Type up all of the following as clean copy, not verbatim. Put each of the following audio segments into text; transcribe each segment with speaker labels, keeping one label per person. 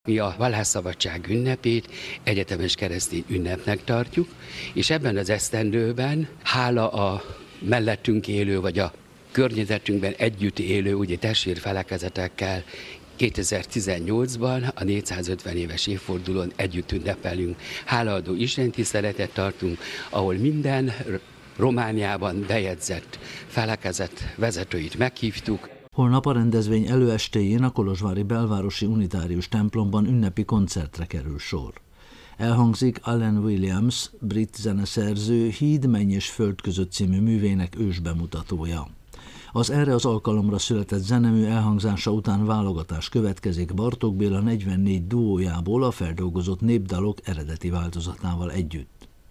Speaker 1: Mi a vallásszabadság ünnepét egyetemes keresztény ünnepnek tartjuk, és ebben az esztendőben hála a mellettünk élő, vagy a környezetünkben együtt élő ugye testvérfelekezetekkel 2018-ban a 450 éves évfordulón együtt ünnepelünk. Hálaadó istentiszteletet tartunk, ahol minden Romániában bejegyzett felekezet vezetőit meghívtuk.
Speaker 2: Holnap a rendezvény előestéjén a kolozsvári belvárosi unitárius templomban ünnepi koncertre kerül sor. Elhangzik Alan Williams, brit zeneszerző Híd, menny és föld között című művének ősbemutatója. Az erre az alkalomra született zenemű elhangzása után válogatás következik Bartók Béla 44 duójából a feldolgozott népdalok eredeti változatával együtt.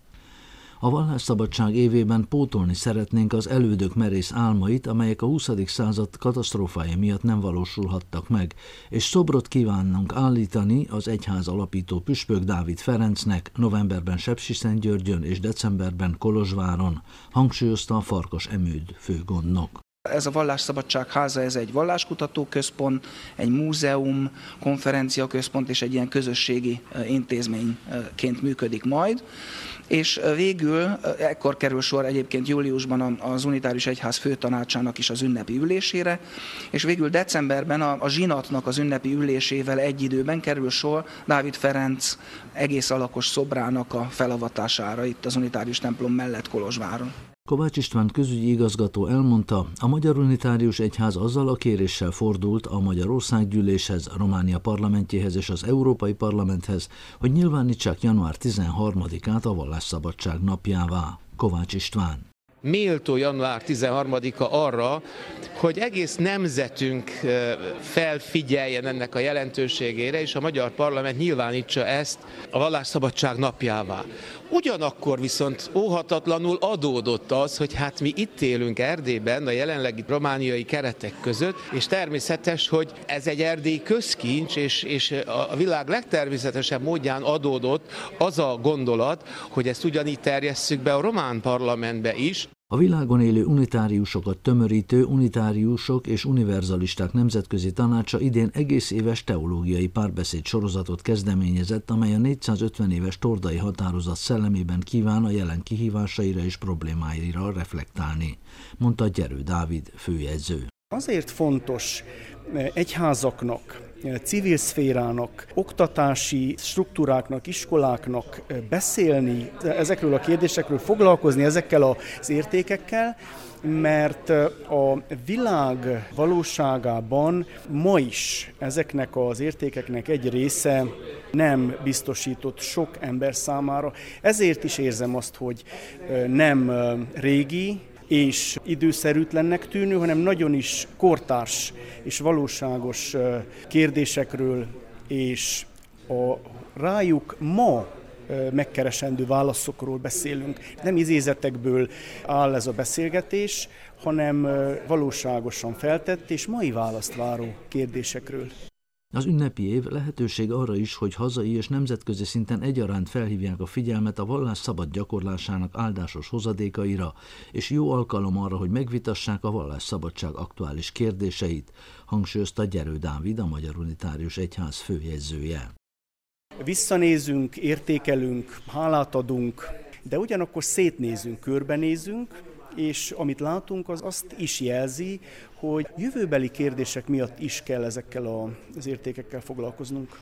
Speaker 2: A vallásszabadság évében pótolni szeretnénk az elődök merész álmait, amelyek a 20. század katasztrófái miatt nem valósulhattak meg, és szobrot kívánnunk állítani az egyház alapító püspök Dávid Ferencnek novemberben Sepsiszentgyörgyön és decemberben Kolozsváron, hangsúlyozta a Farkas Emőd főgondnok.
Speaker 3: Ez a Vallásszabadság háza, ez egy valláskutatóközpont, egy múzeum, konferenciaközpont és egy ilyen közösségi intézményként működik majd. És végül ekkor kerül sor egyébként júliusban az Unitárius Egyház főtanácsának is az ünnepi ülésére, és végül decemberben a zsinatnak az ünnepi ülésével egy időben kerül sor Dávid Ferenc egész alakos szobrának a felavatására itt az Unitárius templom mellett Kolozsváron.
Speaker 2: Kovács István közügyi igazgató elmondta, a Magyar Unitárius Egyház azzal a kéréssel fordult a Magyar Országgyűléshez, Románia parlamentjéhez és az Európai Parlamenthez, hogy nyilvánítsák január 13-át a vallásszabadság napjává. Kovács István.
Speaker 4: Méltó január 13-a arra, hogy egész nemzetünk felfigyeljen ennek a jelentőségére, és a Magyar Parlament nyilvánítsa ezt a vallásszabadság napjává. Ugyanakkor viszont óhatatlanul adódott az, hogy hát mi itt élünk Erdélyben, a jelenlegi romániai keretek között, és természetes, hogy ez egy erdélyi közkincs, és a világ legtermészetesebb módján adódott az a gondolat, hogy ezt ugyanígy terjesszük be a román parlamentbe is.
Speaker 2: A világon élő unitáriusokat tömörítő Unitáriusok és Univerzalisták Nemzetközi Tanácsa idén egész éves teológiai párbeszéd sorozatot kezdeményezett, amely a 450 éves tordai határozat szellemében kíván a jelen kihívásaira és problémáira reflektálni, mondta Gyerő Dávid főjegyző.
Speaker 5: Azért fontos egyházaknak, civil szférának, oktatási struktúráknak, iskoláknak beszélni ezekről a kérdésekről, foglalkozni ezekkel az értékekkel, mert a világ valóságában ma is ezeknek az értékeknek egy része nem biztosított sok ember számára. Ezért is érzem azt, hogy nem régi és időszerűtlennek tűnő, hanem nagyon is kortárs és valóságos kérdésekről, és a rájuk ma megkeresendő válaszokról beszélünk. Nem idézetekből áll ez a beszélgetés, hanem valóságosan feltett és mai választ váró kérdésekről.
Speaker 2: Az ünnepi év lehetőség arra is, hogy hazai és nemzetközi szinten egyaránt felhívják a figyelmet a vallás szabad gyakorlásának áldásos hozadékaira, és jó alkalom arra, hogy megvitassák a vallásszabadság aktuális kérdéseit, hangsúlyozta Gyerő Dávid, a Magyar Unitárius Egyház főjegyzője.
Speaker 5: Visszanézünk, értékelünk, hálát adunk, de ugyanakkor szétnézünk, körbenézünk, és amit látunk, az azt is jelzi, hogy jövőbeli kérdések miatt is kell ezekkel az értékekkel foglalkoznunk.